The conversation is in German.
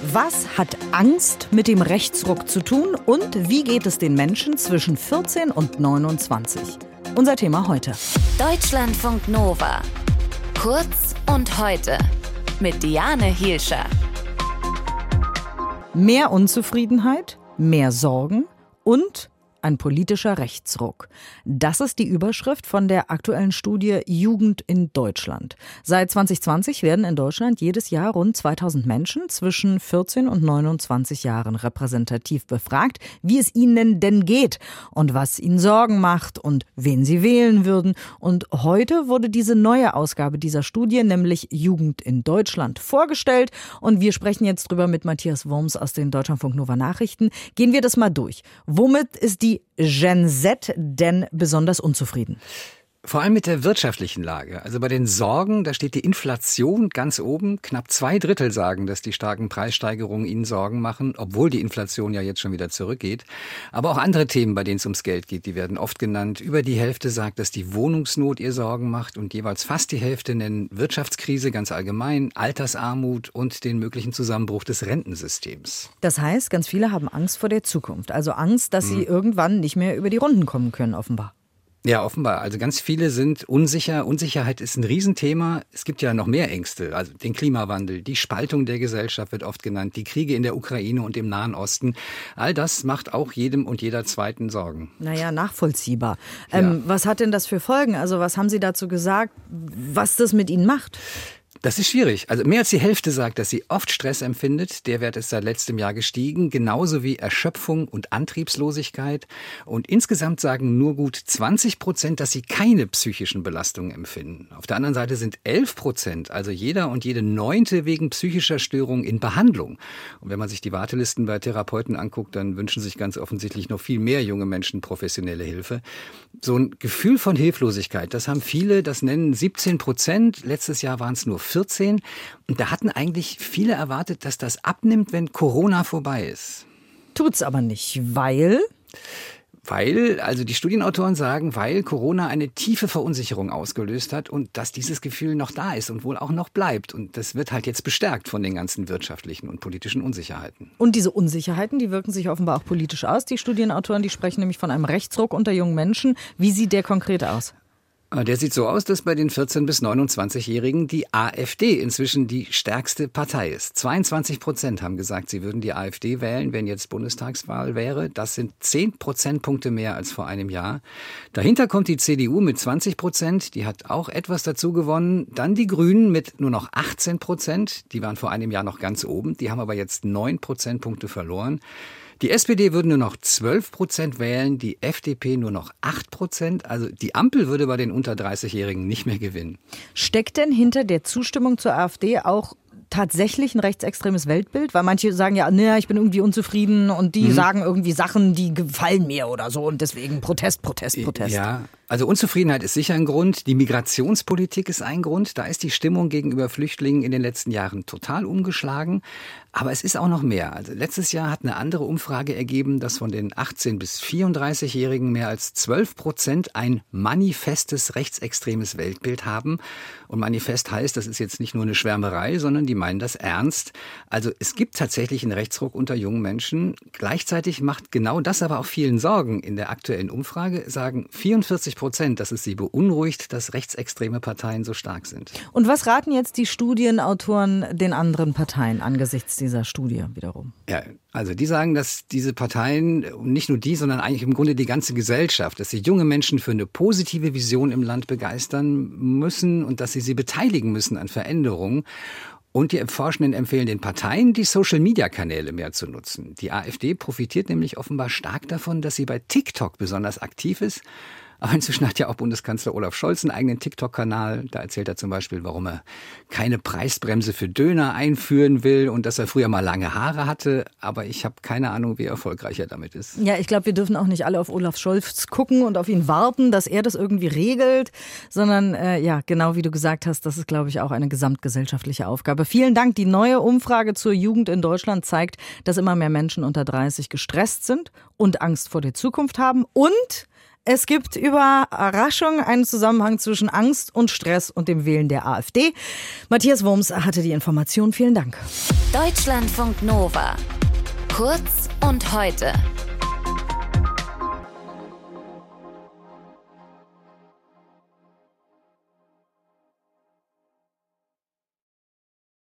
Was hat Angst mit dem Rechtsruck zu tun und wie geht es den Menschen zwischen 14 und 29? Unser Thema heute. Deutschlandfunk Nova. Kurz und heute mit Diane Hielscher. Mehr Unzufriedenheit, mehr Sorgen und ein politischer Rechtsruck. Das ist die Überschrift von der aktuellen Studie Jugend in Deutschland. Seit 2020 werden in Deutschland jedes Jahr rund 2000 Menschen zwischen 14 und 29 Jahren repräsentativ befragt, wie es ihnen denn geht und was ihnen Sorgen macht und wen sie wählen würden. Und heute wurde diese neue Ausgabe dieser Studie, nämlich Jugend in Deutschland, vorgestellt. Und wir sprechen jetzt drüber mit Matthias Worms aus den Deutschlandfunk Nova Nachrichten. Gehen wir das mal durch. Womit ist die Gen Z denn besonders unzufrieden? Vor allem mit der wirtschaftlichen Lage. Also bei den Sorgen, da steht die Inflation ganz oben. Knapp 2/3 sagen, dass die starken Preissteigerungen ihnen Sorgen machen, obwohl die Inflation ja jetzt schon wieder zurückgeht. Aber auch andere Themen, bei denen es ums Geld geht, die werden oft genannt. Über die Hälfte sagt, dass die Wohnungsnot ihr Sorgen macht und jeweils fast die Hälfte nennen Wirtschaftskrise ganz allgemein, Altersarmut und den möglichen Zusammenbruch des Rentensystems. Das heißt, ganz viele haben Angst vor der Zukunft. Also Angst, dass sie irgendwann nicht mehr über die Runden kommen können, offenbar. Ja, offenbar. Also ganz viele sind unsicher. Unsicherheit ist ein Riesenthema. Es gibt ja noch mehr Ängste. Also den Klimawandel, die Spaltung der Gesellschaft wird oft genannt, die Kriege in der Ukraine und im Nahen Osten. All das macht auch jedem und jeder Zweiten Sorgen. Naja, nachvollziehbar. Ja. Was hat denn das für Folgen? Also was haben Sie dazu gesagt, was das mit Ihnen macht? Das ist schwierig. Also mehr als die Hälfte sagt, dass sie oft Stress empfindet. Der Wert ist seit letztem Jahr gestiegen. Genauso wie Erschöpfung und Antriebslosigkeit. Und insgesamt sagen nur gut 20%, dass sie keine psychischen Belastungen empfinden. Auf der anderen Seite sind 11%, also jeder und jede 9. wegen psychischer Störungen in Behandlung. Und wenn man sich die Wartelisten bei Therapeuten anguckt, dann wünschen sich ganz offensichtlich noch viel mehr junge Menschen professionelle Hilfe. So ein Gefühl von Hilflosigkeit, das haben viele, das nennen 17%. Letztes Jahr waren es nur 14. Und da hatten eigentlich viele erwartet, dass das abnimmt, wenn Corona vorbei ist. Tut's aber nicht, weil? Also die Studienautoren sagen, weil Corona eine tiefe Verunsicherung ausgelöst hat und dass dieses Gefühl noch da ist und wohl auch noch bleibt. Und das wird halt jetzt bestärkt von den ganzen wirtschaftlichen und politischen Unsicherheiten. Und diese Unsicherheiten, die wirken sich offenbar auch politisch aus. Die Studienautoren, die sprechen nämlich von einem Rechtsruck unter jungen Menschen. Wie sieht der konkret aus? Der sieht so aus, dass bei den 14- bis 29-Jährigen die AfD inzwischen die stärkste Partei ist. 22% haben gesagt, sie würden die AfD wählen, wenn jetzt Bundestagswahl wäre. Das sind 10 Prozentpunkte mehr als vor einem Jahr. Dahinter kommt die CDU mit 20%. Die hat auch etwas dazu gewonnen. Dann die Grünen mit nur noch 18%. Die waren vor einem Jahr noch ganz oben. Die haben aber jetzt 9 Prozentpunkte verloren. Die SPD würde nur noch 12% wählen, die FDP nur noch 8%. Also die Ampel würde bei den unter 30-Jährigen nicht mehr gewinnen. Steckt denn hinter der Zustimmung zur AfD auch tatsächlich ein rechtsextremes Weltbild? Weil manche sagen ja, ne, ich bin irgendwie unzufrieden und die sagen irgendwie Sachen, die gefallen mir oder so und deswegen Protest. Ja, also Unzufriedenheit ist sicher ein Grund. Die Migrationspolitik ist ein Grund. Da ist die Stimmung gegenüber Flüchtlingen in den letzten Jahren total umgeschlagen. Aber es ist auch noch mehr. Also letztes Jahr hat eine andere Umfrage ergeben, dass von den 18- bis 34-Jährigen mehr als 12% ein manifestes rechtsextremes Weltbild haben. Und manifest heißt, das ist jetzt nicht nur eine Schwärmerei, sondern die meinen das ernst. Also es gibt tatsächlich einen Rechtsruck unter jungen Menschen. Gleichzeitig macht genau das aber auch vielen Sorgen. In der aktuellen Umfrage sagen 44%, dass es sie beunruhigt, dass rechtsextreme Parteien so stark sind. Und was raten jetzt die Studienautoren den anderen Parteien angesichts dieser Studie wiederum? Ja, also die sagen, dass diese Parteien, nicht nur die, sondern eigentlich im Grunde die ganze Gesellschaft, dass sie junge Menschen für eine positive Vision im Land begeistern müssen und dass sie beteiligen müssen an Veränderungen. Und die Forschenden empfehlen den Parteien, die Social-Media-Kanäle mehr zu nutzen. Die AfD profitiert nämlich offenbar stark davon, dass sie bei TikTok besonders aktiv ist. Aber inzwischen hat ja auch Bundeskanzler Olaf Scholz einen eigenen TikTok-Kanal. Da erzählt er zum Beispiel, warum er keine Preisbremse für Döner einführen will und dass er früher mal lange Haare hatte. Aber ich habe keine Ahnung, wie erfolgreich er damit ist. Ja, ich glaube, wir dürfen auch nicht alle auf Olaf Scholz gucken und auf ihn warten, dass er das irgendwie regelt. Sondern, ja, genau wie du gesagt hast, das ist, glaube ich, auch eine gesamtgesellschaftliche Aufgabe. Vielen Dank. Die neue Umfrage zur Jugend in Deutschland zeigt, dass immer mehr Menschen unter 30 gestresst sind und Angst vor der Zukunft haben. Und es gibt Überraschung einen Zusammenhang zwischen Angst und Stress und dem Wählen der AfD. Matthias Worms hatte die Information. Vielen Dank. Deutschlandfunk Nova. Kurz und heute.